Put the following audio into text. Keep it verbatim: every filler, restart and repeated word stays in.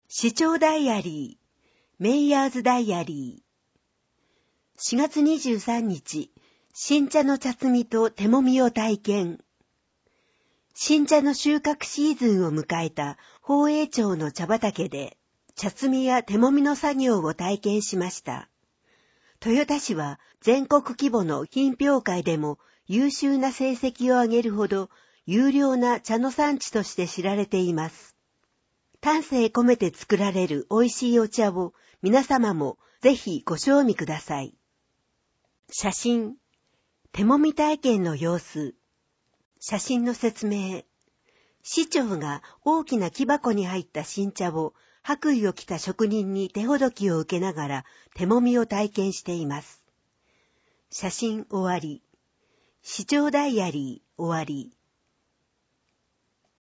市長ダイアリー、メイヤーズダイアリー。しがつにじゅうさんにち、新茶の茶摘みと手もみを体験。新茶の収穫シーズンを迎えた宝永町の茶畑で、茶摘みや手もみの作業を体験しました。豊田市は全国規模の品評会でも優秀な成績を上げるほど優良な茶の産地として知られています。丹精込めて作られる美味しいお茶を皆様もぜひご賞味ください。写真、手もみ体験の様子、写真の説明。市長が大きな木箱に入った新茶を白衣を着た職人に手ほどきを受けながら手もみを体験しています。写真終わり。市長ダイアリー終わり。